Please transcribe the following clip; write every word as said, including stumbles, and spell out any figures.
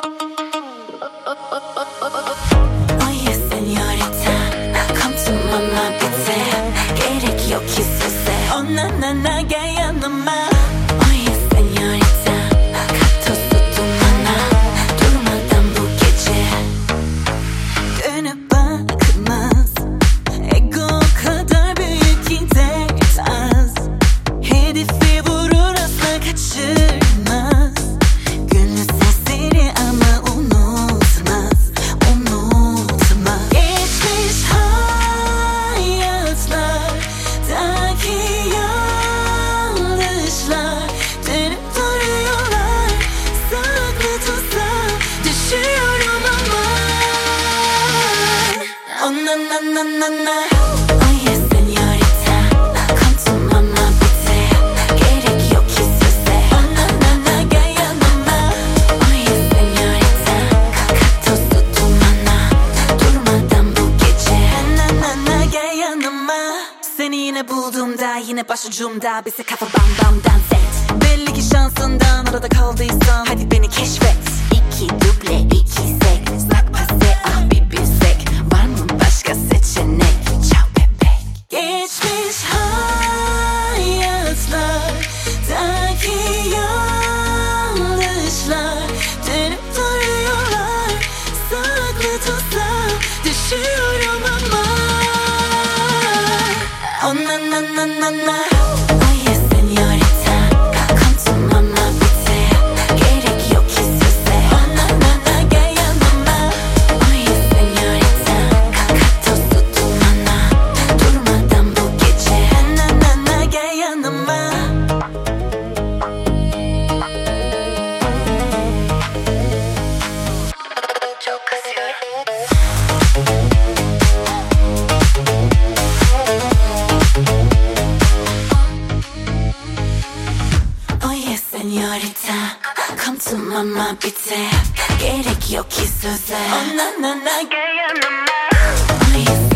Oye señorita, come to mama bize. Gerek yok ki söze. Oh na na na gel yanıma. Oye señorita, kat tozu dumana. Durmadan bu gece. Dönüp bakmaz. Ego o kadar büyük ki dert az. Hedefi vurur asla kaçırmaz. Gönlü serseri ama unutmaz. Unutmaz. Geçmiş hayatlar, daki yanlışlar. Dönüp duruyorlar, saklı tuzak. Düşüyorum ama. Oh na na na na na. Oye señorita, come to mama bize. Gerek yok ki söze. Oh na na na gel yanıma. Oye señorita, kat tozu dumana. Durmadan bu gece. Na na na gel yanıma. Seni yine bulduğumda, yine başucumda. Bizi kafa bam bam dans et. Belli ki şansından arada kaldıysan, hadi beni keşfet. İki duble, iki sek. Sak pase, ah bir bilsek. Var mı başka seçenek? Ciao bebek. Geçmiş hayatlar, daki yanlışlar. Dönüp duruyorlar, saklı tuzak. Düşüyorum ama. Oh na na na na na. Oye señorita, come to mama bize. Gerek yok ki söze. Oh na na na gel yanıma. Oye señorita, kat tozu dumana. Durmadan bu gece. Na na na gel yanıma. Çok kızıyorum. Oye señorita, come to mama bize. Gerek yok ki söze. Oh na na na gel yanıma. Oye